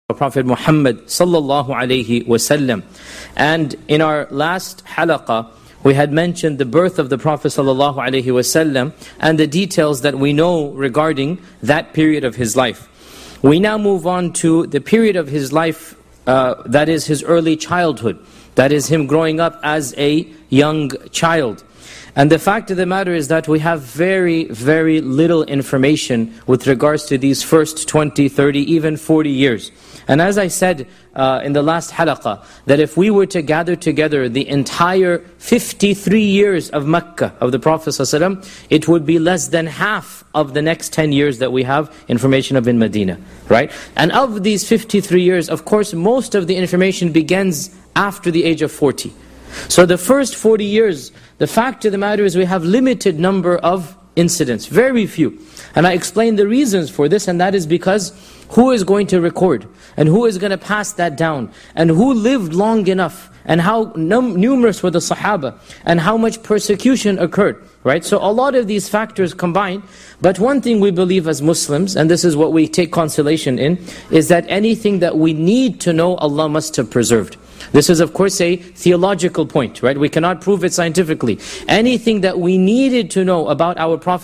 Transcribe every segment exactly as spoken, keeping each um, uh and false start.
Prophet Muhammad sallallahu alayhi wasallam. And in our last halaqah, we had mentioned the birth of the Prophet sallallahu alayhi wasallam and the details that we know regarding that period of his life. We now move on to the period of his life, uh, that is his early childhood. That is him growing up as a young child. And the fact of the matter is that we have very, very little information with regards to these first twenty, thirty, even forty years. And as I said uh, in the last halaqah, that if we were to gather together the entire fifty-three years of Mecca, of the Prophet ﷺ, it would be less than half of the next ten years that we have information of in Medina, right? And of these fifty-three years, of course, most of the information begins after the age of forty. So the first forty years, the fact of the matter is we have limited number of incidents, very few. And I explained the reasons for this, and that is because who is going to record? And who is going to pass that down? And who lived long enough? And how num numerous were the Sahaba? And how much persecution occurred? Right? So a lot of these factors combined. But one thing we believe as Muslims, and this is what we take consolation in, is that anything that we need to know, Allah must have preserved. This is of course a theological point, right? We cannot prove it scientifically. Anything that we needed to know about our Prophet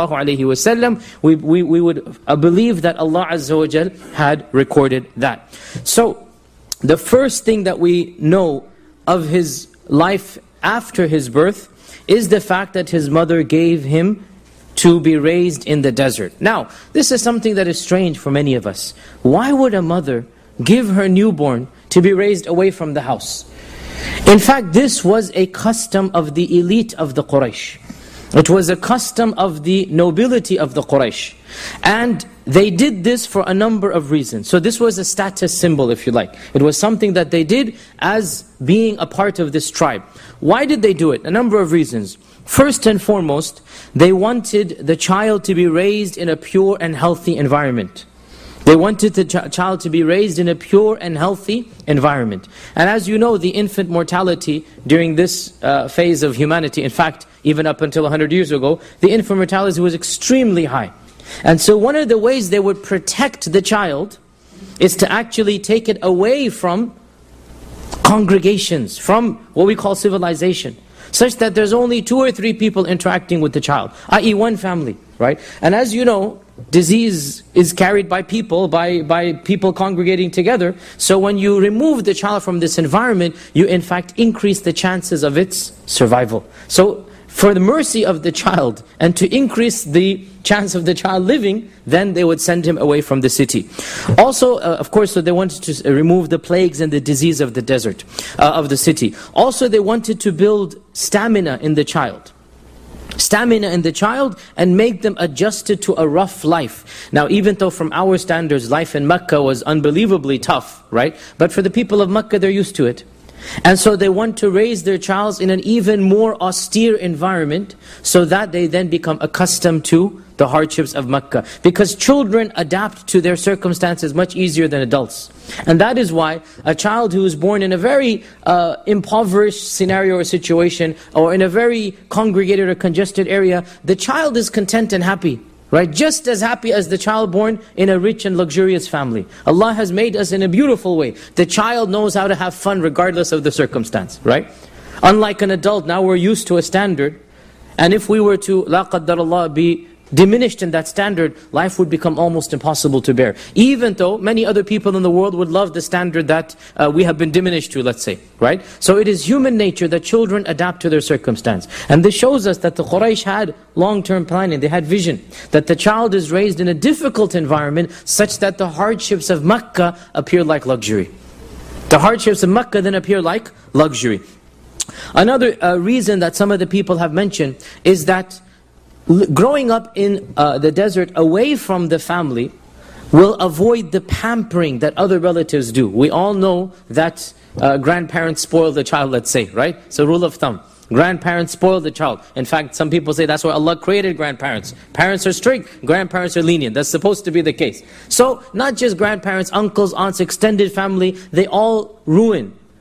ﷺ, we, we, we would uh, believe that Allah Azza wa Jal had recorded that. So, the first thing that we know of his life after his birth is the fact that his mother gave him to be raised in the desert. Now, this is something that is strange for many of us. Why would a mother give her newborn to be raised away from the house? In fact, this was a custom of the elite of the Quraysh. It was a custom of the nobility of the Quraysh. And they did this for a number of reasons. So this was a status symbol, if you like. It was something that they did as being a part of this tribe. Why did they do it? A number of reasons. First and foremost, they wanted the child to be raised in a pure and healthy environment. They wanted the ch child to be raised in a pure and healthy environment. And as you know, the infant mortality during this uh, phase of humanity, in fact, even up until one hundred years ago, the infant mortality was extremely high. And so one of the ways they would protect the child is to actually take it away from congregations, from what we call civilization, such that there's only two or three people interacting with the child, that is one family, right? And as you know, disease is carried by people, by, by people congregating together. So when you remove the child from this environment, you in fact increase the chances of its survival. So for the mercy of the child, and to increase the chance of the child living, then they would send him away from the city. Also, uh, of course, so they wanted to remove the plagues and the disease of the desert, uh, of the city. Also, they wanted to build stamina in the child. Stamina in the child and make them adjusted to a rough life. Now, even though from our standards, life in Mecca was unbelievably tough, right? But for the people of Mecca, they're used to it. And so they want to raise their child in an even more austere environment, so that they then become accustomed to the hardships of Mecca. Because children adapt to their circumstances much easier than adults. And that is why a child who is born in a very uh, impoverished scenario or situation, or in a very congregated or congested area, the child is content and happy. Right? Just as happy as the child born in a rich and luxurious family. Allah has made us in a beautiful way. The child knows how to have fun regardless of the circumstance, right? Unlike an adult, now we're used to a standard. And if we were to, la qaddar Allah, be diminished in that standard, life would become almost impossible to bear. Even though many other people in the world would love the standard that uh, we have been diminished to, let's say, right? So it is human nature that children adapt to their circumstance. And this shows us that the Quraysh had long-term planning, they had vision. That the child is raised in a difficult environment such that the hardships of Mecca appear like luxury. The hardships of Mecca then appear like luxury. Another uh, reason that some of the people have mentioned is that growing up in uh, the desert away from the family will avoid the pampering that other relatives do. We all know that uh, grandparents spoil the child, let's say, right? It's a rule of thumb. Grandparents spoil the child. In fact, some people say that's why Allah created grandparents. Parents are strict, grandparents are lenient. That's supposed to be the case. So, not just grandparents, uncles, aunts, extended family, they all ruin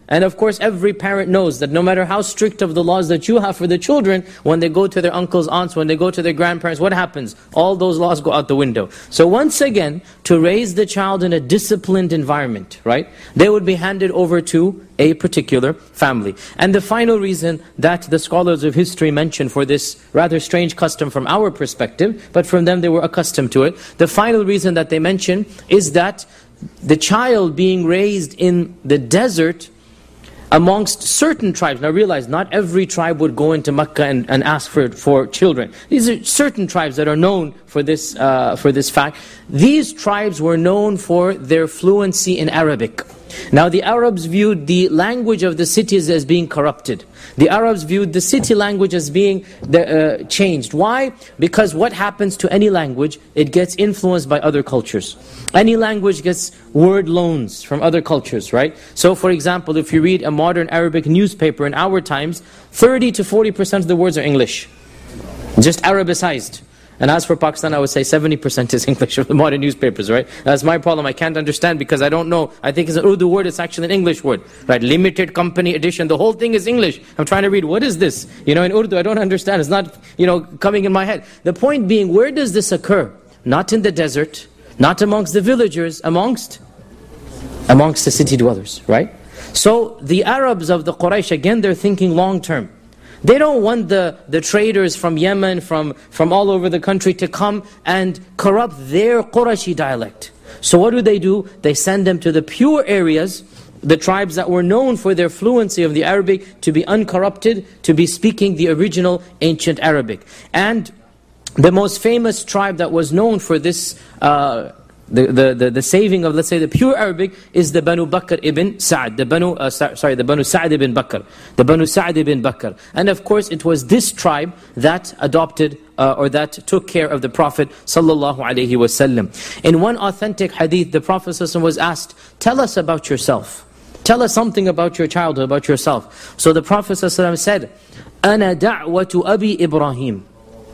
And of course, every parent knows that no matter how strict of the laws that you have for the children, when they go to their uncles, aunts, when they go to their grandparents, what happens? All those laws go out the window. So once again, to raise the child in a disciplined environment, right? They would be handed over to a particular family. And the final reason that the scholars of history mention for this rather strange custom from our perspective, but from them they were accustomed to it, the final reason that they mention is that the child being raised in the desert amongst certain tribes. Now realize, not every tribe would go into Mecca and, and ask for, for children. These are certain tribes that are known for this, uh, for this fact. These tribes were known for their fluency in Arabic. Now the Arabs viewed the language of the cities as being corrupted. The Arabs viewed the city language as being the, uh, changed. Why? Because what happens to any language, it gets influenced by other cultures. Any language gets word loans from other cultures, right? So for example, if you read a modern Arabic newspaper in our times, thirty to forty percent of the words are English. Just Arabicized. And as for Pakistan, I would say seventy percent is English of the modern newspapers, right? That's my problem. I can't understand because I don't know. I think it's an Urdu word, it's actually an English word, right? Limited company edition, the whole thing is English. I'm trying to read, what is this? You know, in Urdu, I don't understand. It's not, you know, coming in my head. The point being, where does this occur? Not in the desert, not amongst the villagers, amongst, amongst the city dwellers, right? So the Arabs of the Quraysh, again, they're thinking long term. They don't want the, the traders from Yemen, from, from all over the country to come and corrupt their Qurayshi dialect. So what do they do? They send them to the pure areas, the tribes that were known for their fluency of the Arabic, to be uncorrupted, to be speaking the original ancient Arabic. And the most famous tribe that was known for this uh, The, the, the, the saving of, let's say, the pure Arabic is the Banu Bakr ibn Sa'd, the Banu, uh, sorry, the Banu Sa'd ibn Bakr, the Banu Sa'd ibn Bakr. And of course, it was this tribe that adopted uh, or that took care of the Prophet sallallahu alaihi wasallam. In one authentic hadith, the Prophet sallallahu alaihi wasallam was asked, "Tell us about yourself. Tell us something about your childhood, about yourself." So the Prophet sallallahu alaihi wasallam said, "Ana da'watu Abi Ibrahim,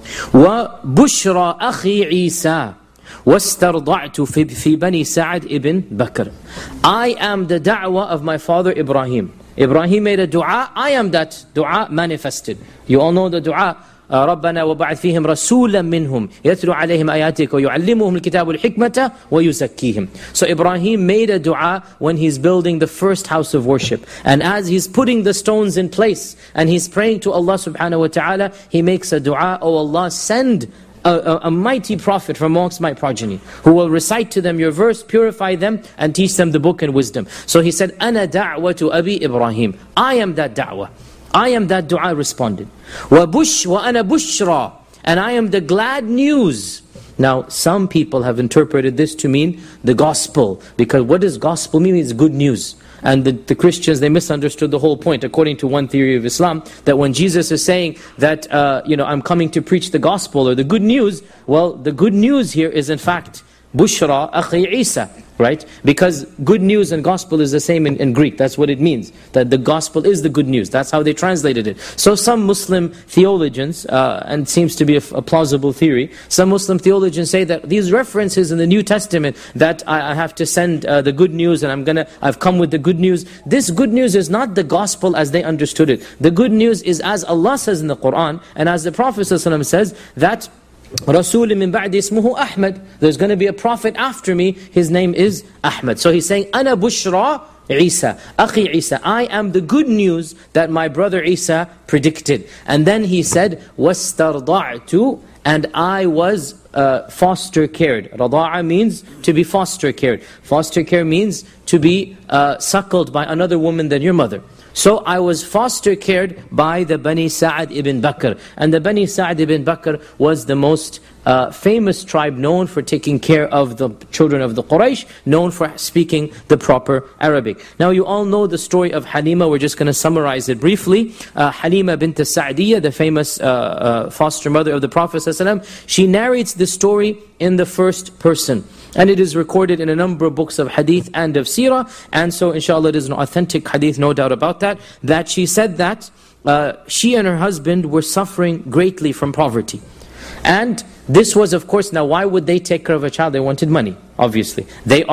wa bushra akhi Isa. وَاسْتَرْضَعْتُ فِي, في بَنِي سَعْدْ ibn Bakr." I am the da'wah of my father Ibrahim. Ibrahim made a dua, I am that dua manifested. You all know the dua, رَبَّنَا وَبَعَثْ فِيهِمْ رَسُولًا مِّنْهُمْ يَتْلُو عَلَيْهِمْ آيَاتِكَ وَيُعَلِّمُهُمُ الْكِتَابُ وَالْحِكْمَةَ وَيُزَكِّيهِمْ. So Ibrahim made a dua when he's building the first house of worship. And as he's putting the stones in place and he's praying to Allah subhanahu wa ta'ala, he makes a dua, "Oh Allah, send A, a, a mighty prophet from amongst my progeny, who will recite to them your verse, purify them, and teach them the book and wisdom." So he said, "Ana da'watu Abi Ibrahim." I am that da'wah. I am that dua responded. Wa bush wa ana bushra, and I am the glad news. Now, some people have interpreted this to mean the gospel, because what does gospel mean? It's good news. And the, the Christians, they misunderstood the whole point, according to one theory of Islam, that when Jesus is saying that, uh, you know, I'm coming to preach the gospel or the good news, well, the good news here is in fact, Bushra akhi Isa, right? Because good news and gospel is the same in, in Greek. That's what it means. That the gospel is the good news. That's how they translated it. So some Muslim theologians, uh, and it seems to be a, a plausible theory, some Muslim theologians say that these references in the New Testament, that I, I have to send uh, the good news and I'm gonna, I've come with the good news. This good news is not the gospel as they understood it. The good news is as Allah says in the Qur'an, and as the Prophet ﷺ says, that Rasul min ba'di ismuhu Ahmad. There's going to be a prophet after me, his name is Ahmad. So he's saying, Ana bushra Isa, Akhi Isa. I am the good news that my brother Isa predicted. And then he said, وَاسْتَرْضَعْتُ, and I was uh, foster cared. Rada'a means to be foster cared. Foster care means to be uh, suckled by another woman than your mother. So I was foster cared by the Bani Sa'd ibn Bakr. And the Bani Sa'd ibn Bakr was the most uh, famous tribe known for taking care of the children of the Quraysh, known for speaking the proper Arabic. Now you all know the story of Halima. We're just going to summarize it briefly. Uh, Halima bint Sa'diyah, the famous uh, uh, foster mother of the Prophet ﷺ, she narrates the story in the first person. And it is recorded in a number of books of hadith and of seerah. And so inshallah it is an authentic hadith, no doubt about that. That she said that uh, she and her husband were suffering greatly from poverty. And this was, of course, now why would they take care of a child? They wanted money, obviously. They are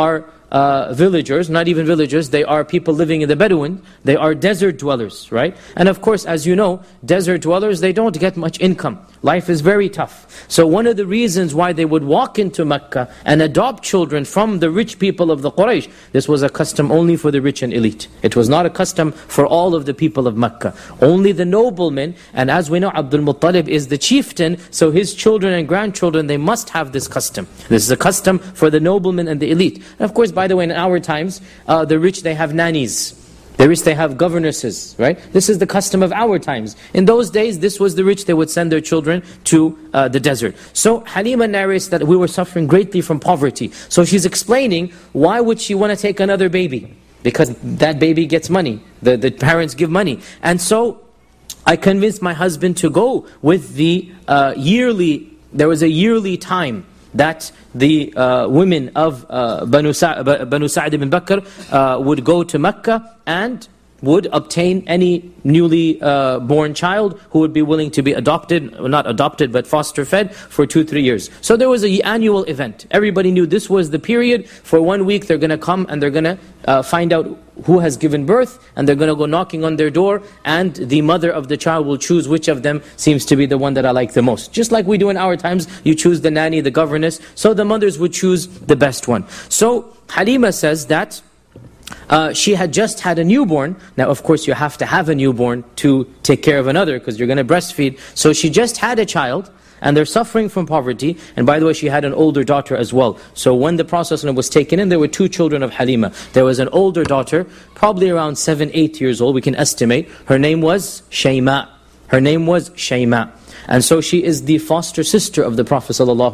uh, villagers, not even villagers, they are people living in the Bedouin, they are desert dwellers, right? And of course, as you know, desert dwellers, they don't get much income. Life is very tough. So one of the reasons why they would walk into Mecca and adopt children from the rich people of the Quraysh, this was a custom only for the rich and elite. It was not a custom for all of the people of Mecca. Only the noblemen, and as we know, Abdul Muttalib is the chieftain, so his children and grandchildren, they must have this custom. This is a custom for the noblemen and the elite. And of course, by the way, in our times, uh, the rich, they have nannies. The rich, they have governesses, right? This is the custom of our times. In those days, this was the rich, they would send their children to uh, the desert. So Halima narrates that we were suffering greatly from poverty. So she's explaining, why would she want to take another baby? Because that baby gets money. The, the parents give money. And so, I convinced my husband to go with the uh, yearly, there was a yearly time that the uh, women of uh, Banu, Sa Banu Sa'd ibn Bakr uh, would go to Mecca and would obtain any newly uh, born child who would be willing to be adopted, not adopted but foster fed for two, three years. So there was an annual event. Everybody knew this was the period. For one week they're going to come and they're going to uh, find out who has given birth, and they're going to go knocking on their door, and the mother of the child will choose which of them seems to be the one that I like the most. Just like we do in our times, you choose the nanny, the governess, so the mothers would choose the best one. So Halima says that Uh, she had just had a newborn. Now of course you have to have a newborn to take care of another, because you're going to breastfeed. So she just had a child, and they're suffering from poverty. And by the way, she had an older daughter as well. So when the Prophet was taken in, there were two children of Halima. There was an older daughter, probably around seven, eight years old, we can estimate. Her name was Shayma. Her name was Shayma. And so she is the foster sister of the Prophet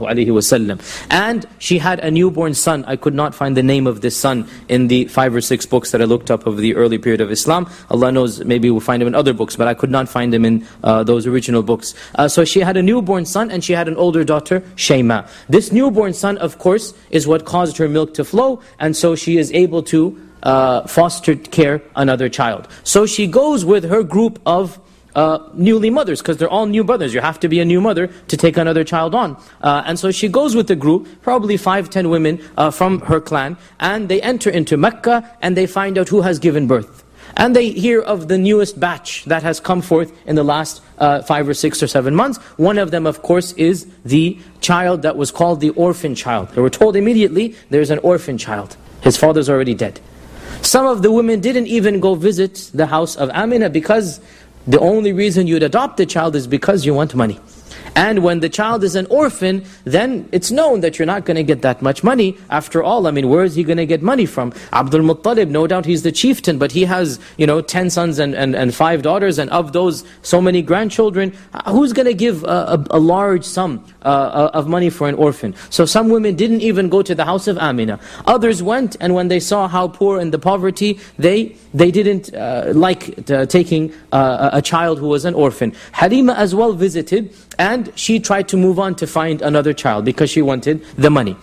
ﷺ. And she had a newborn son. I could not find the name of this son in the five or six books that I looked up of the early period of Islam. Allah knows, maybe we'll find him in other books, but I could not find him in uh, those original books. Uh, so she had a newborn son, and she had an older daughter, Shayma. This newborn son, of course, is what caused her milk to flow, and so she is able to uh, foster care another child. So she goes with her group of Uh, newly mothers, because they're all new brothers. You have to be a new mother to take another child on. Uh, and so she goes with the group, probably five, ten women uh, from her clan, and they enter into Mecca, and they find out who has given birth. And they hear of the newest batch that has come forth in the last uh, five or six or seven months. One of them, of course, is the child that was called the orphan child. They were told immediately, there's an orphan child. His father's already dead. Some of the women didn't even go visit the house of Amina, because the only reason you'd adopt the child is because you want money. And when the child is an orphan, then it's known that you're not going to get that much money. After all, I mean, where is he going to get money from? Abdul Muttalib, no doubt he's the chieftain, but he has, you know, ten sons and, and, and five daughters, and of those, so many grandchildren. Who's going to give a, a, a large sum uh, of money for an orphan? So some women didn't even go to the house of Amina. Others went, and when they saw how poor and the poverty, they they didn't uh, like uh, taking uh, a child who was an orphan. Halima as well visited, and she tried to move on to find another child because she wanted the money.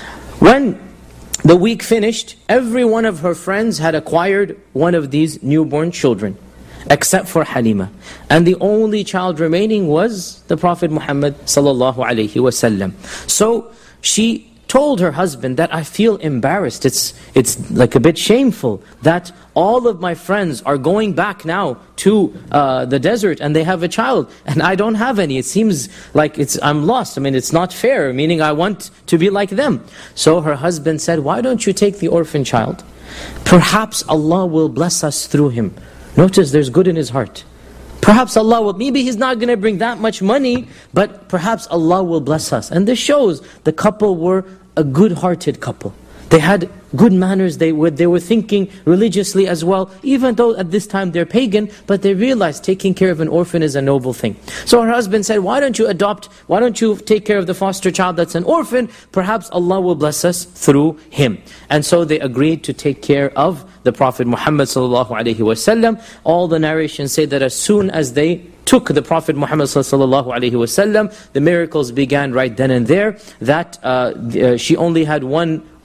When the week finished, every one of her friends had acquired one of these newborn children, except for Halima. And the only child remaining was the Prophet Muhammad sallallahu alaihi wasallam. So she told her husband that I feel embarrassed. It's, it's like a bit shameful that all of my friends are going back now to uh, the desert and they have a child and I don't have any. It seems like it's I'm lost. I mean, it's not fair, meaning I want to be like them. So her husband said, why don't you take the orphan child? Perhaps Allah will bless us through him. Notice there's good in his heart. Perhaps Allah will, maybe He's not going to bring that much money, but perhaps Allah will bless us. And this shows the couple were a good-hearted couple. They had good manners, they were, they were thinking religiously as well, even though at this time they're pagan, but they realized taking care of an orphan is a noble thing. So her husband said, why don't you adopt, why don't you take care of the foster child that's an orphan, perhaps Allah will bless us through him. And so they agreed to take care of the Prophet Muhammad sallallahu alaihi wasallam. All the narrations say that as soon as they took the Prophet Muhammad sallallahu alaihi wasallam, the miracles began right then and there, that uh, uh, she only had one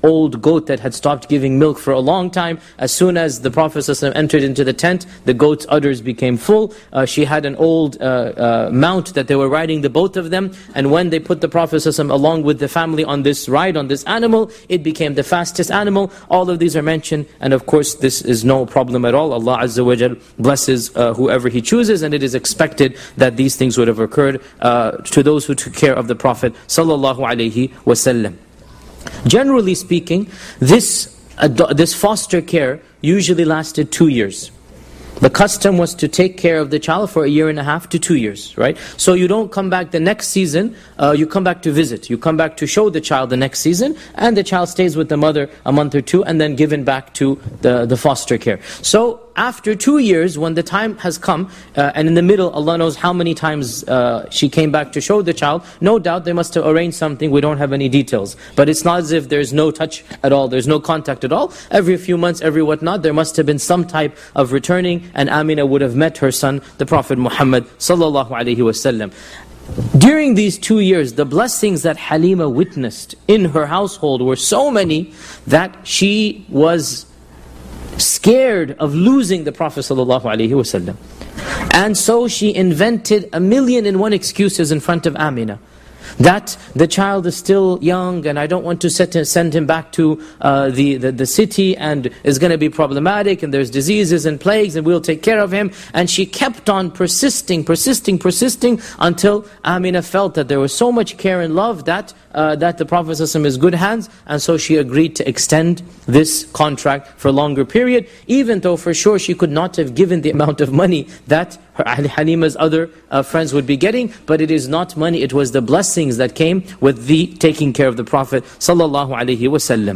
old goat that had stopped giving milk for a long time. As soon as the Prophet ﷺ entered into the tent, the goat's udders became full. Uh, she had an old uh, uh, mount that they were riding, the both of them. And when they put the Prophet ﷺ along with the family on this ride, on this animal, it became the fastest animal. All of these are mentioned. And of course, this is no problem at all. Allah Azza wa Jal blesses uh, whoever He chooses. And it is expected that these things would have occurred uh, to those who took care of the Prophet Sallallahu Alaihi Wasallam. Generally speaking, this, uh, this foster care usually lasted two years. The custom was to take care of the child for a year and a half to two years, right? So you don't come back the next season, uh, you come back to visit. You come back to show the child the next season, and the child stays with the mother a month or two, and then given back to the, the foster care. So after two years, when the time has come, uh, and in the middle, Allah knows how many times uh, she came back to show the child, no doubt they must have arranged something, we don't have any details. But it's not as if there's no touch at all, there's no contact at all. Every few months, every whatnot, there must have been some type of returning, and Amina would have met her son, the Prophet Muhammad Sallallahu Alaihi Wasallam. During these two years, the blessings that Halima witnessed in her household were so many that she was scared of losing the Prophet ﷺ. And so she invented a million and one excuses in front of Amina. That the child is still young and I don't want to set him, send him back to uh, the, the, the city, and is going to be problematic, and there's diseases and plagues, and we'll take care of him. And she kept on persisting, persisting, persisting, until Amina felt that there was so much care and love that uh, that the Prophet ﷺ is good hands, and so she agreed to extend this contract for a longer period, even though for sure she could not have given the amount of money that her Halima's other uh, friends would be getting. But it is not money, it was the blessings that came with the taking care of the Prophet Sallallahu Alaihi Wasallam.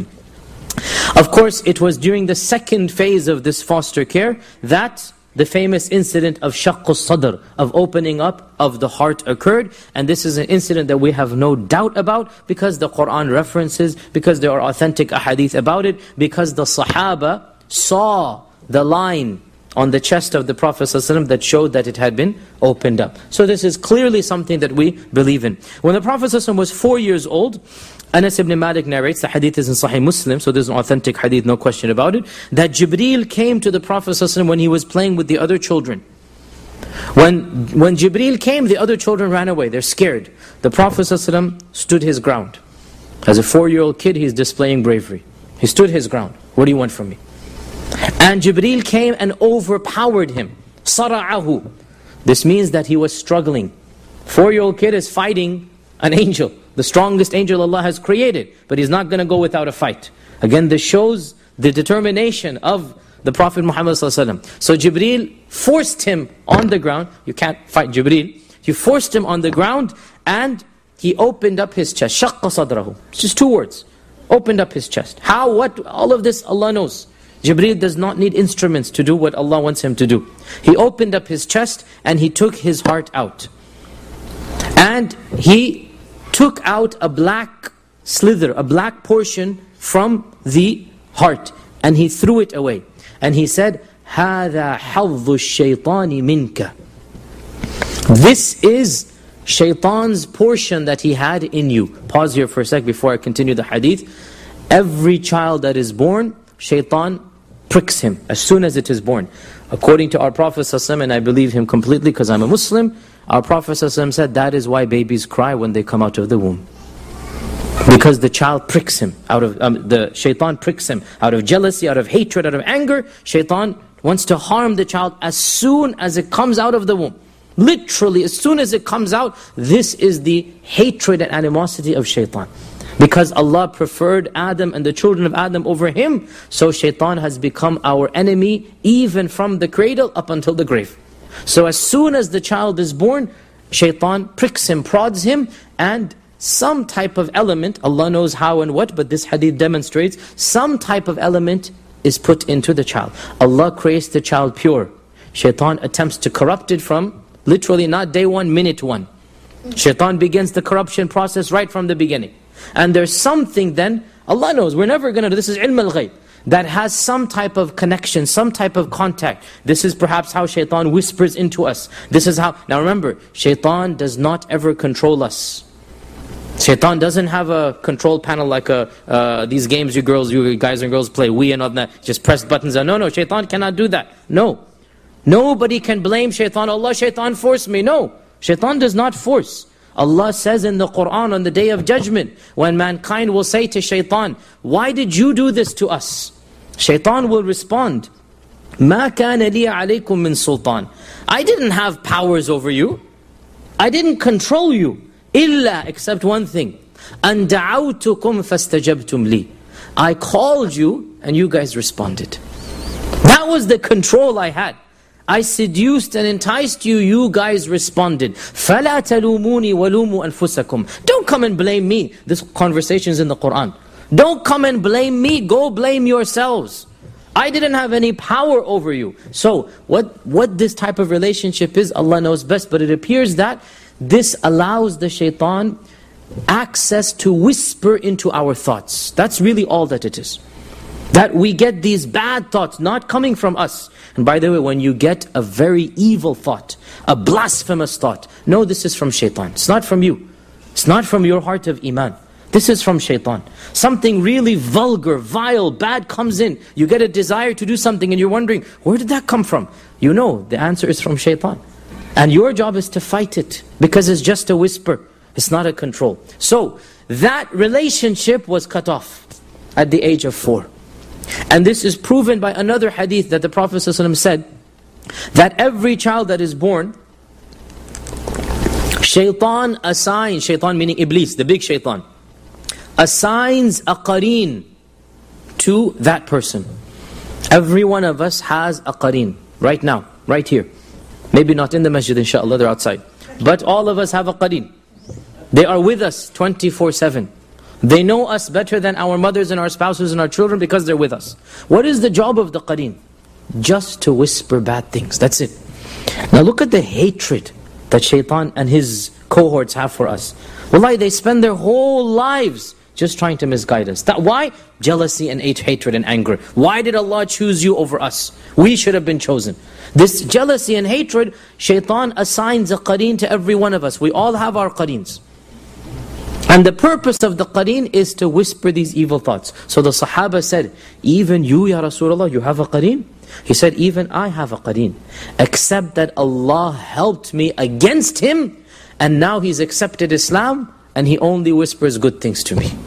Of course, it was during the second phase of this foster care that the famous incident of shaqqus sadr, of opening up of the heart, occurred. And this is an incident that we have no doubt about, because the Qur'an references, because there are authentic ahadith about it, because the Sahaba saw the line on the chest of the Prophet ﷺ that showed that it had been opened up. So this is clearly something that we believe in. When the Prophet ﷺ was four years old, Anas ibn Malik narrates, the hadith is in Sahih Muslim, so there's an authentic hadith, no question about it, that Jibreel came to the Prophet ﷺ when he was playing with the other children. When, when Jibreel came, the other children ran away, they're scared. The Prophet ﷺ stood his ground. As a four-year-old kid, he's displaying bravery. He stood his ground. What do you want from me? And Jibreel came and overpowered him. Sara'ahu. This means that he was struggling. Four-year-old kid is fighting an angel, the strongest angel Allah has created, but he's not going to go without a fight. Again, this shows the determination of the Prophet Muhammad ﷺ. So Jibreel forced him on the ground. You can't fight Jibreel. You forced him on the ground, and he opened up his chest. Shaqqa sadrahu. It's just two words. Opened up his chest. How, what, all of this Allah knows. Jibreel does not need instruments to do what Allah wants him to do. He opened up his chest and he took his heart out. And he took out a black slither, a black portion from the heart. And he threw it away. And he said, هَذَا حَظُّ الشَّيْطَانِ مِنْكَ. This is shaitan's portion that he had in you. Pause here for a sec before I continue the hadith. Every child that is born, shaitan pricks him as soon as it is born. According to our Prophet ﷺ, and I believe him completely because I'm a Muslim, our Prophet ﷺ said that is why babies cry when they come out of the womb. Because the child pricks him, out of um, the shaitan pricks him out of jealousy, out of hatred, out of anger. Shaitan wants to harm the child as soon as it comes out of the womb. Literally, as soon as it comes out, this is the hatred and animosity of shaitan. Because Allah preferred Adam and the children of Adam over him, so shaitan has become our enemy even from the cradle up until the grave. So as soon as the child is born, shaitan pricks him, prods him, and some type of element, Allah knows how and what, but this hadith demonstrates, some type of element is put into the child. Allah creates the child pure. Shaitan attempts to corrupt it from literally not day one, minute one. Shaitan begins the corruption process right from the beginning. And there's something then, Allah knows, we're never going to do, this is ilm al-ghayb, that has some type of connection, some type of contact. This is perhaps how shaitan whispers into us. This is how, now remember, shaitan does not ever control us. Shaitan doesn't have a control panel like a, uh, these games you girls, you guys and girls play, Wii and all that, just press buttons. No, no, Shaitan cannot do that. No. Nobody can blame Shaitan. Allah, Shaitan forced me. No. Shaitan does not force. Allah says in the Qur'an on the Day of Judgment, when mankind will say to Shaitan, why did you do this to us? Shaitan will respond, مَا كَانَ لِي عَلَيْكُم مِّن سُلْطَانٍ. I didn't have powers over you. I didn't control you. إِلَّا, except one thing. أَن دَعَوْتُكُمْ فَاسْتَجَبْتُمْ لِي. I called you and you guys responded. That was the control I had. I seduced and enticed you, you guys responded. فَلَا تَلُومُونِي وَلُومُوا أَنفُسَكُمْ. Don't come and blame me. This conversation is in the Qur'an. Don't come and blame me, go blame yourselves. I didn't have any power over you. So, what, what this type of relationship is, Allah knows best, but it appears that this allows the shaitan access to whisper into our thoughts. That's really all that it is. That we get these bad thoughts, not coming from us. And by the way, when you get a very evil thought, a blasphemous thought, no, this is from shaitan. It's not from you. It's not from your heart of iman. This is from shaitan. Something really vulgar, vile, bad comes in. You get a desire to do something and you're wondering, where did that come from? You know, the answer is from shaitan. And your job is to fight it, because it's just a whisper. It's not a control. So, that relationship was cut off at the age of four. And this is proven by another hadith that the Prophet ﷺ said, that every child that is born, shaitan assigns, shaitan meaning Iblis, the big shaitan, assigns a qareen to that person. Every one of us has a qareen, right now, right here. Maybe not in the masjid, inshallah, they're outside. But all of us have a qareen. They are with us twenty-four seven. They know us better than our mothers and our spouses and our children because they're with us. What is the job of the qareen? Just to whisper bad things, that's it. Now look at the hatred that shaitan and his cohorts have for us. Wallahi, they spend their whole lives just trying to misguide us. That, why? Jealousy and hatred and anger. Why did Allah choose you over us? We should have been chosen. This jealousy and hatred, shaitan assigns a qareen to every one of us. We all have our qareens. And the purpose of the qareen is to whisper these evil thoughts. So the Sahaba said, even you, Ya Rasulullah, you have a qareen? He said, even I have a qareen. Except that Allah helped me against him, and now he's accepted Islam, and he only whispers good things to me.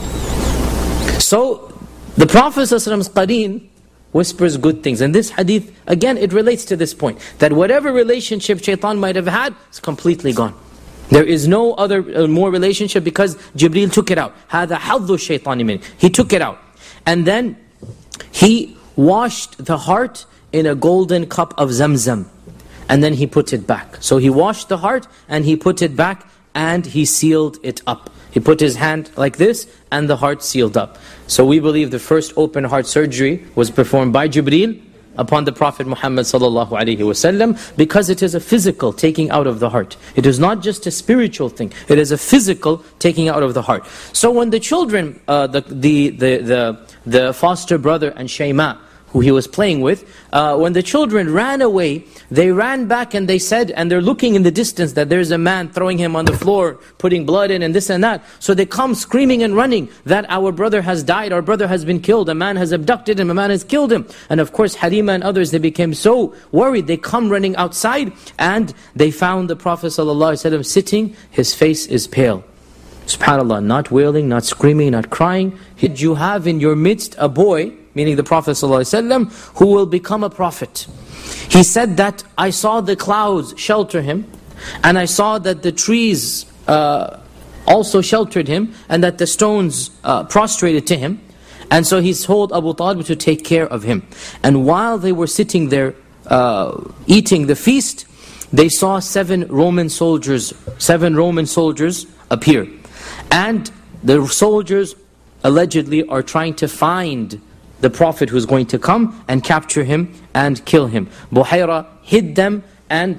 So, the Prophet's qareen whispers good things. And this hadith, again, it relates to this point. That whatever relationship shaitan might have had, is completely gone. There is no other uh, more relationship because Jibreel took it out. هَذَا حَظُّ الشَّيْطَانِ مِنْهِ. He took it out. And then, he washed the heart in a golden cup of Zamzam. And then he put it back. So he washed the heart and he put it back and he sealed it up. He put his hand like this and the heart sealed up. So we believe the first open heart surgery was performed by Jibreel upon the Prophet Muhammad sallallahu alaihi wasallam, because it is a physical taking out of the heart. It is not just a spiritual thing. It is a physical taking out of the heart. So when the children, uh, the, the, the, the, the foster brother and Shayma, who he was playing with, uh, when the children ran away, they ran back and they said, and they're looking in the distance that there's a man throwing him on the floor, putting blood in and this and that. So they come screaming and running that our brother has died, our brother has been killed, a man has abducted him, a man has killed him. And of course Halima and others, they became so worried, they come running outside and they found the Prophet ﷺ sitting, his face is pale. SubhanAllah, not wailing, not screaming, not crying. Did you have in your midst a boy, meaning the Prophet ﷺ, who will become a prophet? He said that I saw the clouds shelter him, and I saw that the trees uh, also sheltered him, and that the stones uh, prostrated to him. And so he told Abu Talib to take care of him. And while they were sitting there uh, eating the feast, they saw seven Roman soldiers, seven Roman soldiers appear. And the soldiers allegedly are trying to find the Prophet who's going to come and capture him and kill him. Buhayra hid them and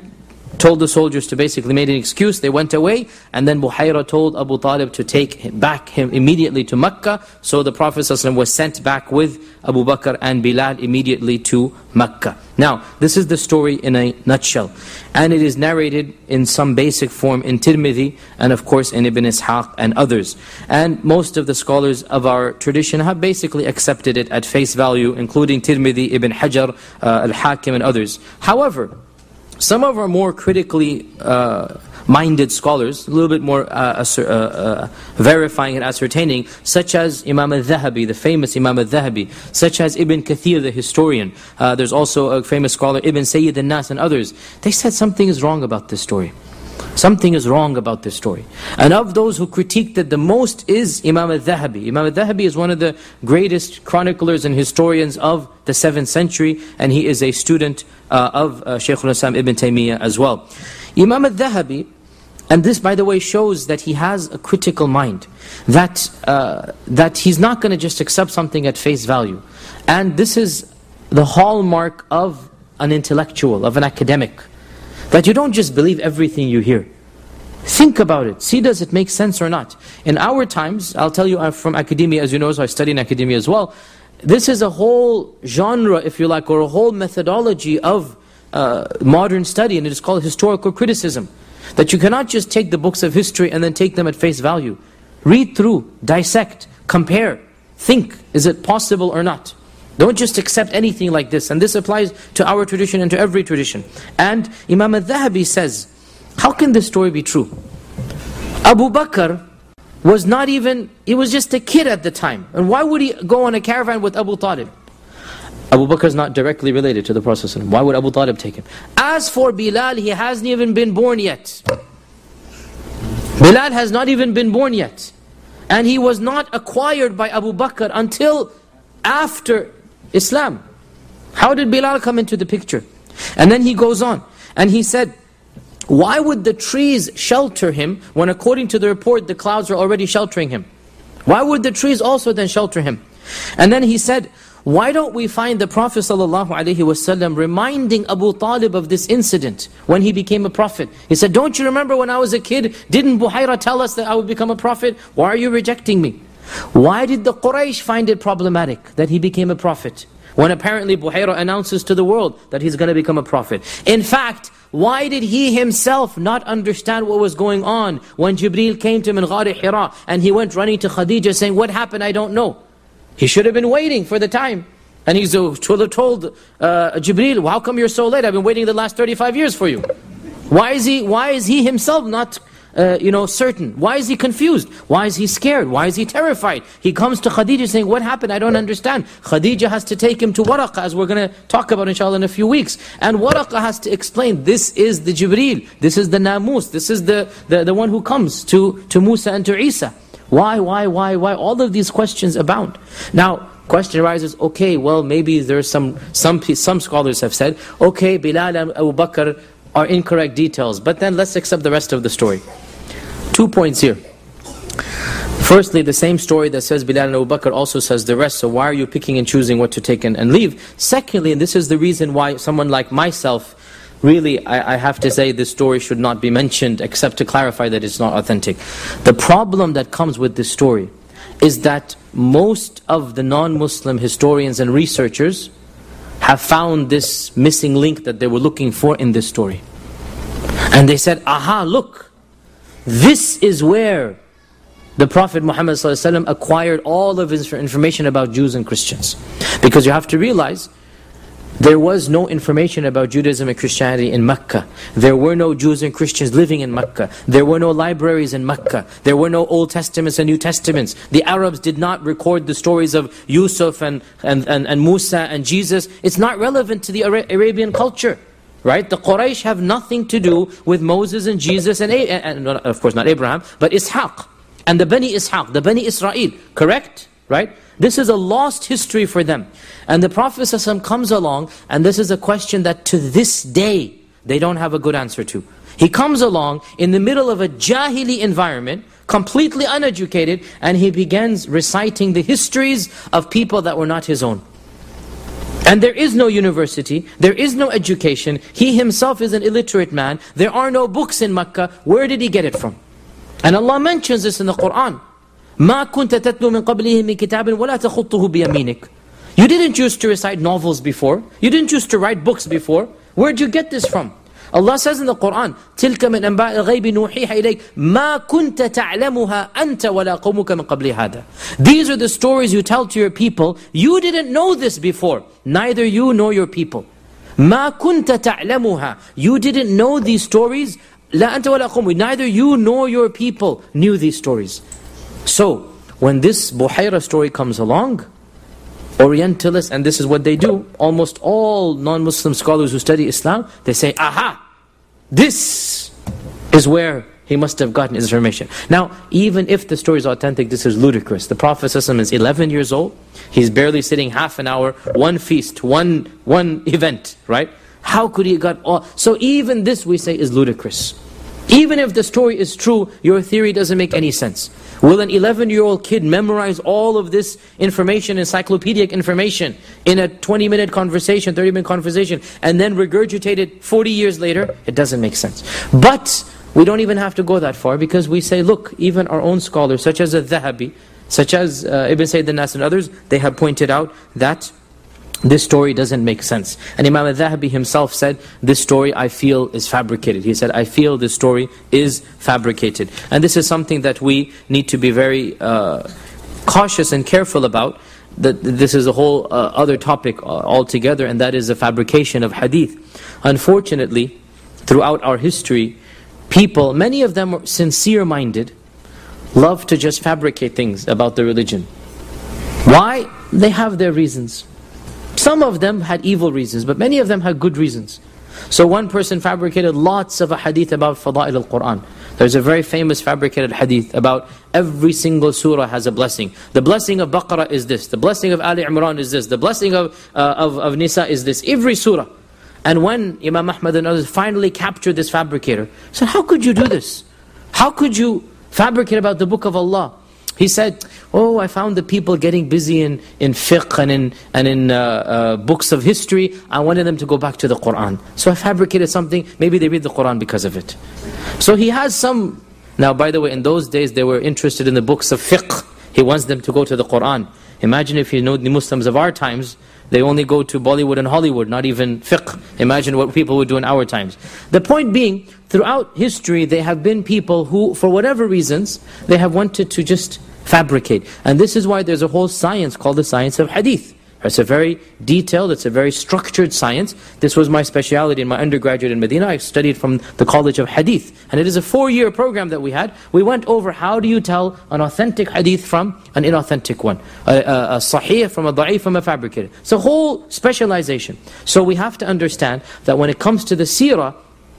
told the soldiers to basically make an excuse. They went away, and then Buhayra told Abu Talib to take him back him immediately to Mecca. So the Prophet ﷺ was sent back with Abu Bakr and Bilal immediately to Mecca. Now, this is the story in a nutshell. And it is narrated in some basic form in Tirmidhi, and of course in Ibn Ishaq and others. And most of the scholars of our tradition have basically accepted it at face value, including Tirmidhi, Ibn Hajar, uh, Al-Hakim and others. However, some of our more critically uh, minded scholars, a little bit more uh, uh, uh, verifying and ascertaining, such as Imam al-Dhahabi, the famous Imam al-Dhahabi, such as Ibn Kathir, the historian. Uh, there's also a famous scholar, Ibn Sayyid al-Nas and others. They said something is wrong about this story. Something is wrong about this story. And of those who critiqued it the most is Imam al-Dhahabi. Imam al-Dhahabi is one of the greatest chroniclers and historians of the seventh century, and he is a student uh, of uh, Shaykh al-Islam Ibn Taymiyyah as well. Imam al-Dhahabi, and this by the way shows that he has a critical mind, that, uh, that he's not going to just accept something at face value. And this is the hallmark of an intellectual, of an academic. That you don't just believe everything you hear. Think about it. See, does it make sense or not? In our times, I'll tell you, I'm from academia, as you know, so I study in academia as well. This is a whole genre, if you like, or a whole methodology of uh, modern study, and it is called historical criticism. That you cannot just take the books of history and then take them at face value. Read through, dissect, compare, think, is it possible or not? Don't just accept anything like this. And this applies to our tradition and to every tradition. And Imam al-Dhahabi says, how can this story be true? Abu Bakr was not even, he was just a kid at the time. And why would he go on a caravan with Abu Talib? Abu Bakr is not directly related to the Prophet. Why would Abu Talib take him? As for Bilal, he hasn't even been born yet. Bilal has not even been born yet. And he was not acquired by Abu Bakr until after Islam. How did Bilal come into the picture? And then he goes on, and he said, why would the trees shelter him when according to the report the clouds are already sheltering him? Why would the trees also then shelter him? And then he said, why don't we find the Prophet ﷺ reminding Abu Talib of this incident when he became a prophet? He said, don't you remember when I was a kid, didn't Buhayra tell us that I would become a prophet? Why are you rejecting me? Why did the Quraysh find it problematic that he became a prophet, when apparently Buhayra announces to the world that he's going to become a prophet? In fact, why did he himself not understand what was going on when Jibreel came to him in Ghar Hira and he went running to Khadija saying, what happened, I don't know. He should have been waiting for the time. And he's told uh, Jibreel, how come you're so late? I've been waiting the last thirty-five years for you. Why is he, why is he himself not Uh, you know, certain? Why is he confused? Why is he scared? Why is he terrified? He comes to Khadija saying, what happened? I don't understand. Khadija has to take him to Waraqa, as we're going to talk about inshallah in a few weeks. And Waraqa has to explain, this is the Jibreel, this is the Namus, this is the, the, the one who comes to, to Musa and to Isa. Why, why, why, why? All of these questions abound. Now, question arises, okay, well maybe there's some, some, some scholars have said, okay, Bilal and Abu Bakr are incorrect details, but then let's accept the rest of the story. Two points here. Firstly, the same story that says Bilal and Abu Bakr also says the rest, so why are you picking and choosing what to take and, and leave? Secondly, and this is the reason why someone like myself, really, I, I have to say this story should not be mentioned except to clarify that it's not authentic. The problem that comes with this story is that most of the non-Muslim historians and researchers have found this missing link that they were looking for in this story. And they said, aha, look, this is where the Prophet Muhammad ﷺ acquired all of his information about Jews and Christians. Because you have to realize, there was no information about Judaism and Christianity in Mecca. There were no Jews and Christians living in Mecca. There were no libraries in Mecca. There were no Old Testaments and New Testaments. The Arabs did not record the stories of Yusuf and, and, and, and Musa and Jesus. It's not relevant to the Arabian culture. Right? The Quraysh have nothing to do with Moses and Jesus and, and of course not Abraham, but Ishaq. And the Bani Ishaq, the Bani Israel. Correct? Right? This is a lost history for them. And the Prophet ﷺ comes along, and this is a question that to this day, they don't have a good answer to. He comes along in the middle of a Jahili environment, completely uneducated, and he begins reciting the histories of people that were not his own. And there is no university, there is no education, he himself is an illiterate man, there are no books in Makkah, where did he get it from? And Allah mentions this in the Qur'an. مَا كُنْتَ تَتْلُو مِنْ قَبْلِهِ مِنْ كِتَابٍ وَلَا تَخُطُّهُ بِيَمِينِكَ. You didn't used to recite novels before, you didn't used to write books before, where did you get this from? Allah says in the Qur'an, تِلْكَ مِنْ أَنْبَاءِ الْغَيْبِ نُوحِيهَا إِلَيْكَ مَا كُنْتَ تَعْلَمُهَا أَنْتَ وَلَا قَوْمُكَ مِنْ قَبْلِ هَذَا. These are the stories you tell to your people. You didn't know this before, neither you nor your people. مَا كُنْتَ تَعْلَمُهَا. You didn't know these stories. لَا أَنْتَ وَلَا قَوْمُكَ. Neither you nor your people knew these stories. So, when this Buhayra story comes along, Orientalists, and this is what they do, almost all non-Muslim scholars who study Islam, they say, aha, this is where he must have gotten his information. Now, even if the story is authentic, this is ludicrous. The Prophet ﷺ is eleven years old, he's barely sitting half an hour, one feast, one, one event, right? How could he got all? So even this we say is ludicrous. Even if the story is true, your theory doesn't make any sense. Will an eleven-year-old kid memorize all of this information, encyclopedic information, in a twenty-minute conversation, thirty-minute conversation, and then regurgitate it forty years later? It doesn't make sense. But we don't even have to go that far, because we say, look, even our own scholars, such as Al-Dhahabi, such as uh, Ibn Sayyid al-Nas and others, they have pointed out that this story doesn't make sense. And Imam al-Dhahabi himself said, this story I feel is fabricated. He said, I feel this story is fabricated. And this is something that we need to be very uh, cautious and careful about. That this is a whole uh, other topic altogether, and that is the fabrication of hadith. Unfortunately, throughout our history, people, many of them are sincere-minded, love to just fabricate things about the religion. Why? They have their reasons. Some of them had evil reasons, but many of them had good reasons. So one person fabricated lots of a hadith about Fada'il al-Qur'an. There's a very famous fabricated hadith about every single surah has a blessing. The blessing of Baqarah is this, the blessing of Ali Imran is this, the blessing of, uh, of, of Nisa is this, every surah. And when Imam Ahmad and others finally captured this fabricator, said, how could you do this? How could you fabricate about the book of Allah? He said, oh, I found the people getting busy in, in fiqh and in, and in uh, uh, books of history. I wanted them to go back to the Qur'an. So I fabricated something, maybe they read the Qur'an because of it. So he has some, now by the way, in those days they were interested in the books of fiqh. He wants them to go to the Qur'an. Imagine if you know the Muslims of our times, they only go to Bollywood and Hollywood, not even fiqh. Imagine what people would do in our times. The point being, throughout history, there have been people who, for whatever reasons, they have wanted to just fabricate. And this is why there's a whole science called the science of hadith. It's a very detailed, it's a very structured science. This was my speciality in my undergraduate in Medina. I studied from the College of Hadith. And it is a four-year program that we had. We went over how do you tell an authentic hadith from an inauthentic one. A, a, a sahih from a da'if from a fabricated. It's a whole specialization. So we have to understand that when it comes to the seerah,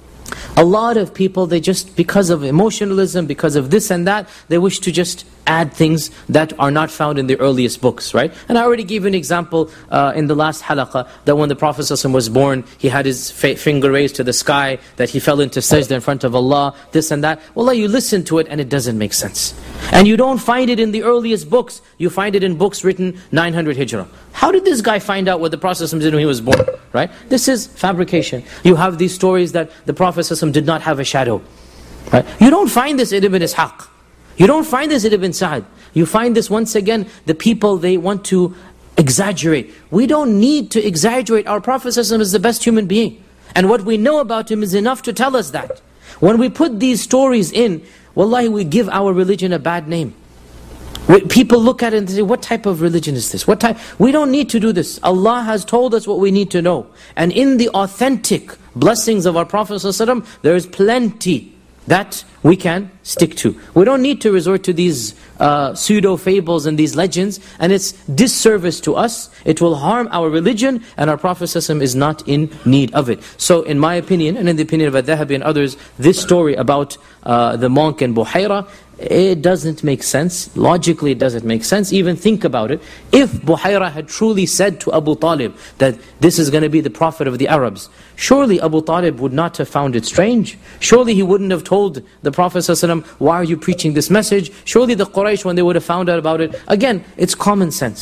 a lot of people, they just, because of emotionalism, because of this and that, they wish to just add things that are not found in the earliest books, right? And I already gave an example uh, in the last halaqah, that when the Prophet ﷺ was born, he had his finger raised to the sky, that he fell into sajda in front of Allah, this and that. Wallah, you listen to it and it doesn't make sense. And you don't find it in the earliest books, you find it in books written nine hundred Hijrah. How did this guy find out what the Prophet ﷺ did when he was born, right? This is fabrication. You have these stories that the Prophet ﷺ did not have a shadow, right? You don't find this in Ibn Ishaq. You don't find this in Ibn Sa'd. You find this, once again, the people, they want to exaggerate. We don't need to exaggerate. Our Prophet ﷺ is the best human being. And what we know about him is enough to tell us that. When we put these stories in, wallahi, we give our religion a bad name. We, people look at it and say, what type of religion is this? What type? We don't need to do this. Allah has told us what we need to know. And in the authentic blessings of our Prophet ﷺ, there is plenty that we can stick to. We don't need to resort to these uh, pseudo-fables and these legends, and it's disservice to us. It will harm our religion, and our Prophet ﷺ is not in need of it. So in my opinion, and in the opinion of Al-Dhahabi and others, this story about uh, the monk in Buhayra, it doesn't make sense. Logically it doesn't make sense. Even think about it. If Buhayra had truly said to Abu Talib that this is going to be the prophet of the Arabs, surely Abu Talib would not have found it strange. Surely he wouldn't have told the Prophet ﷺ, why are you preaching this message? Surely the Quraysh, when they would have found out about it, again, it's common sense.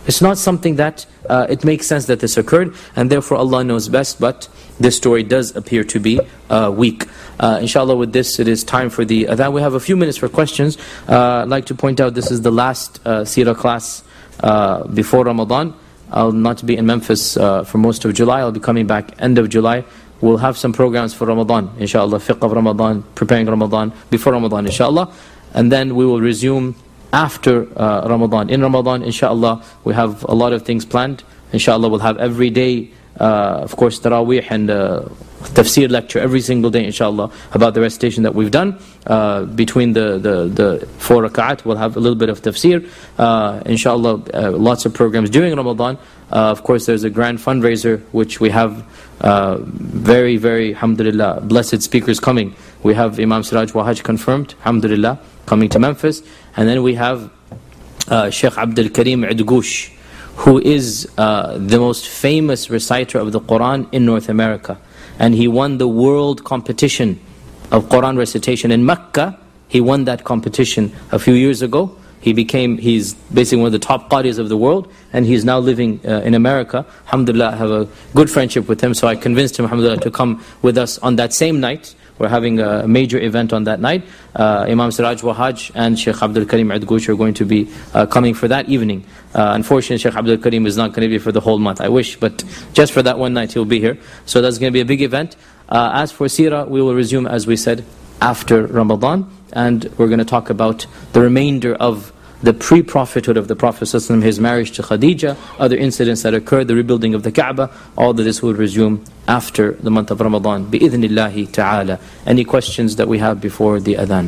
It's not something that uh, it makes sense that this occurred, and therefore Allah knows best, but this story does appear to be uh, weak. Uh, inshallah, with this, it is time for the adhan. We have a few minutes for questions. Uh, I'd like to point out this is the last uh, seerah class uh, before Ramadan. I'll not be in Memphis uh, for most of July. I'll be coming back end of July. We'll have some programs for Ramadan, inshallah, fiqh of Ramadan, preparing Ramadan, before Ramadan, inshallah. And then we will resume after uh, Ramadan. In Ramadan, inshallah, we have a lot of things planned. Inshallah, we'll have every day, uh, of course, Taraweeh and uh, tafsir lecture every single day, inshallah, about the recitation that we've done. Uh, between the, the, the four rak'at, we'll have a little bit of tafsir. Uh, inshallah, uh, lots of programs during Ramadan. Uh, of course, there's a grand fundraiser, which we have uh, very, very, alhamdulillah, blessed speakers coming. We have Imam Siraj Wahaj confirmed, alhamdulillah, coming to Memphis. And then we have uh, Sheikh Abdul Karim Idgush, who is uh, the most famous reciter of the Quran in North America. And he won the world competition of Quran recitation in Mecca. He won that competition a few years ago. He became, he's basically one of the top qadis of the world, and he's now living uh, in America. Alhamdulillah, I have a good friendship with him, so I convinced him, alhamdulillah, to come with us on that same night. We're having a major event on that night. Uh, Imam Siraj Wahaj and Sheikh Abdul Karim Idgush are going to be uh, coming for that evening. Uh, unfortunately, Sheikh Abdul Karim is not going to be for the whole month. I wish, but just for that one night he'll be here. So that's going to be a big event. Uh, as for Seerah, we will resume, as we said, after Ramadan. And we're going to talk about the remainder of the pre-prophethood of the Prophet ﷺ, his marriage to Khadija, other incidents that occurred, the rebuilding of the Kaaba. All of this will resume after the month of Ramadan, bi'idhnillahi ta'ala. Any questions that we have before the adhan?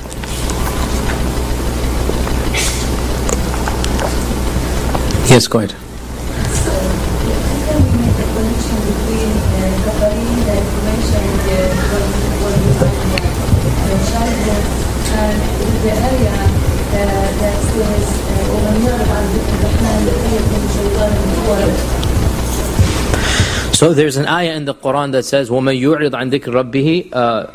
Yes, go ahead. So there's an ayah in the Quran that says, وَمَنْ يُعْرِضْ عَنْ ذِكْرِ رَبِّهِ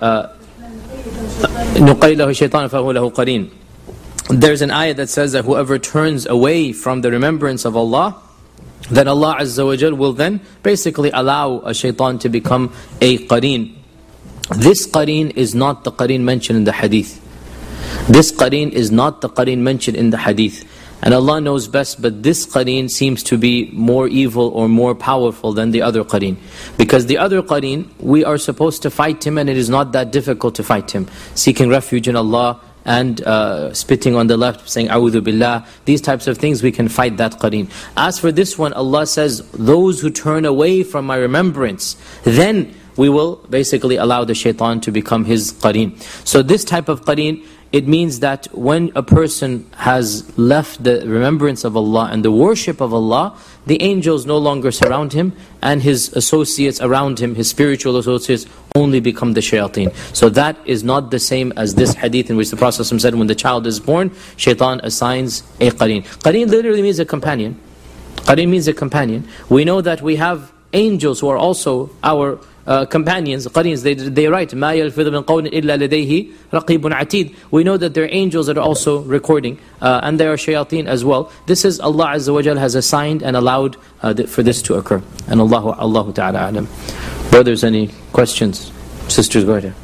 نُقَيْ لَهُ شَيْطَانًا فَهُوَ لَهُ قَرِينٌ. There's an ayah that says that whoever turns away from the remembrance of Allah, then Allah Azza wa Jal will then basically allow a shaitan to become a qareen. This qareen is not the qareen mentioned in the hadith. This qareen is not the qareen mentioned in the hadith. And Allah knows best, but this qareen seems to be more evil or more powerful than the other qareen. Because the other qareen, we are supposed to fight him, and it is not that difficult to fight him. Seeking refuge in Allah and uh, spitting on the left, saying A'udhu Billah, these types of things, we can fight that qareen. As for this one, Allah says, those who turn away from my remembrance, then we will basically allow the shaitan to become his qareen. So this type of qareen, it means that when a person has left the remembrance of Allah and the worship of Allah, the angels no longer surround him, and his associates around him, his spiritual associates, only become the shayateen. So that is not the same as this hadith in which the Prophet ﷺ said, when the child is born, shaitan assigns a qareen. Qareen literally means a companion. Qareen means a companion. We know that we have angels who are also our Uh, companions, qareens, they, they write, مَا يَلْفِظُ مِنْ قَوْلٍ إِلَّا لَدَيْهِ رَقِيبٌ عَتِيدٌ. We know that there are angels that are also recording, uh, and there are shayateen as well. This is Allah Azza wa Jal has assigned and allowed uh, th for this to occur. And Allahu, Allahu Ta'ala Alam. Brothers, any questions? Sisters, go ahead.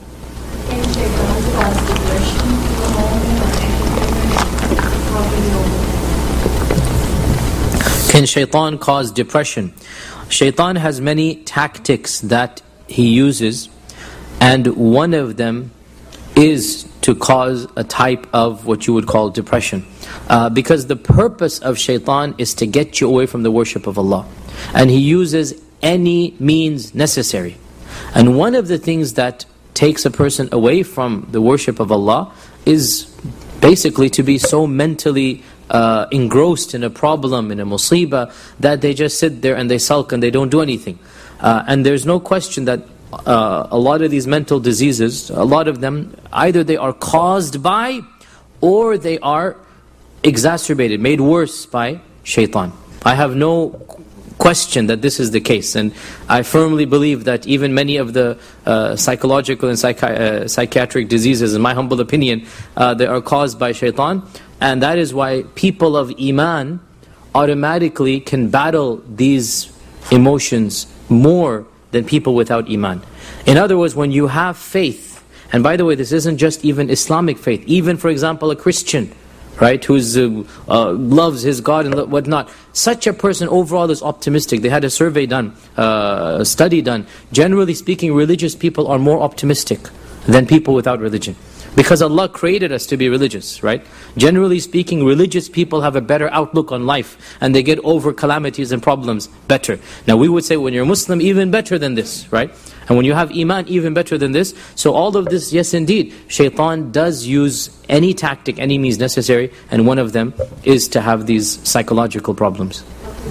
Can shaitan cause depression? Shaitan has many tactics that he uses, and one of them is to cause a type of what you would call depression. Uh, because the purpose of shaitan is to get you away from the worship of Allah. And he uses any means necessary. And one of the things that takes a person away from the worship of Allah is basically to be so mentally uh, engrossed in a problem, in a musibah, that they just sit there and they sulk and they don't do anything. Uh, and there's no question that uh, a lot of these mental diseases, a lot of them, either they are caused by, or they are exacerbated, made worse by shaitan. I have no question that this is the case, and I firmly believe that even many of the uh, psychological and psychi uh, psychiatric diseases, in my humble opinion, uh, they are caused by shaitan. And that is why people of Iman automatically can battle these emotions more than people without iman. In other words, when you have faith, and by the way, this isn't just even Islamic faith, even for example a Christian, right, who uh, uh, loves his God and whatnot, such a person overall is optimistic. They had a survey done, uh, a study done. Generally speaking, religious people are more optimistic than people without religion. Because Allah created us to be religious, right? Generally speaking, religious people have a better outlook on life, and they get over calamities and problems better. Now we would say when you're Muslim, even better than this, right? And when you have iman, even better than this. So all of this, yes indeed, shaitan does use any tactic, any means necessary, and one of them is to have these psychological problems.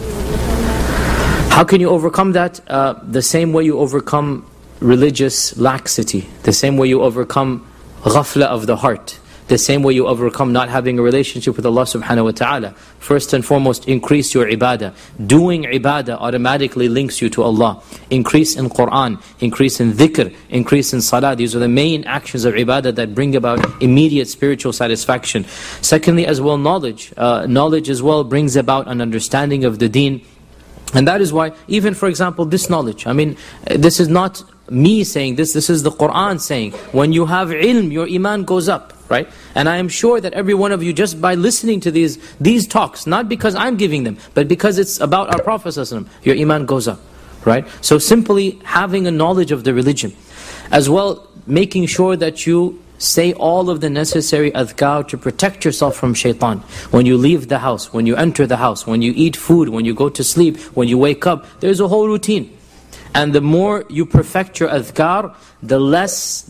How can you overcome that? Uh, the same way you overcome religious laxity, the same way you overcome ghafla of the heart, the same way you overcome not having a relationship with Allah subhanahu wa ta'ala. First and foremost, increase your ibadah. Doing ibadah automatically links you to Allah. Increase in Qur'an, increase in dhikr, increase in salah. These are the main actions of ibadah that bring about immediate spiritual satisfaction. Secondly, as well, knowledge. Uh, knowledge as well brings about an understanding of the deen. And that is why, even for example, this knowledge, I mean, this is not me saying this, this is the Qur'an saying, when you have ilm, your iman goes up, right? And I am sure that every one of you, just by listening to these these talks, not because I'm giving them, but because it's about our Prophet ﷺ, your iman goes up, right? So simply having a knowledge of the religion, as well making sure that you say all of the necessary adhkar to protect yourself from shaitan. When you leave the house, when you enter the house, when you eat food, when you go to sleep, when you wake up, there's a whole routine. And the more you perfect your adhkar, the less,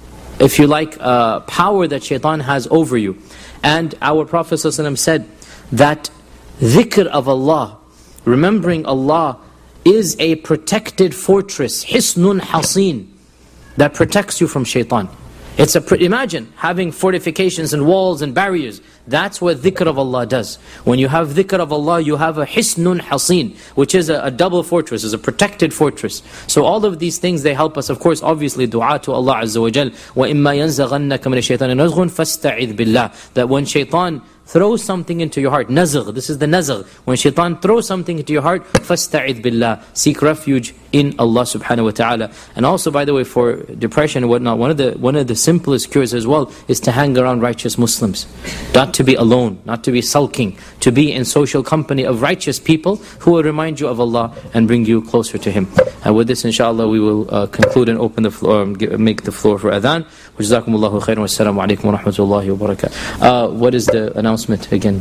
if you like, uh, power that shaitan has over you. And our Prophet ﷺ said that dhikr of Allah, remembering Allah, is a protected fortress, hisnun hasin, that protects you from shaitan. It's a imagine having fortifications and walls and barriers. That's what dhikr of Allah does. When you have dhikr of Allah, you have a hisnun hasin, which is a, a double fortress, is a protected fortress. So all of these things, they help us. Of course, obviously, dua to Allah Azza wa Jal. وَإِمَّا يَنزَغَنَّكَ مِنَ الشَّيْطَانِ نَزْغٌ فَاسْتَعِذْ بِاللَّهِ. That when shaitan throws something into your heart, nazgh, this is the nazgh. When shaitan throws something into your heart, فَاسْتَعِذْ بِاللَّهِ. Seek refuge in Allah subhanahu wa ta'ala. And also, by the way, for depression and whatnot, one of the one of the simplest cures as well is to hang around righteous Muslims. Not to be alone, not to be sulking, to be in social company of righteous people who will remind you of Allah and bring you closer to Him. And with this, inshallah, we will uh, conclude and open the floor, um, make the floor for adhan. Jazakumullahu khairan wa assalamu alaikum wa rahmatullahi wa barakatuh. Uh, what is the announcement again?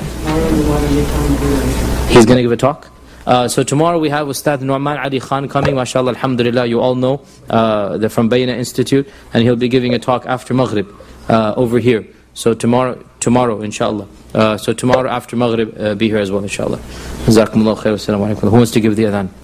He's going to give a talk? Uh, so tomorrow we have Ustad Nu'man Ali Khan coming, mashallah, alhamdulillah, you all know, uh, they're from Bayna Institute, and he'll be giving a talk after Maghrib, uh, over here. So tomorrow, tomorrow, inshallah. Uh, so tomorrow after Maghrib, uh, be here as well, inshallah. Jazakumullahu khair wa assalamu alaikum. Who wants to give the adhan?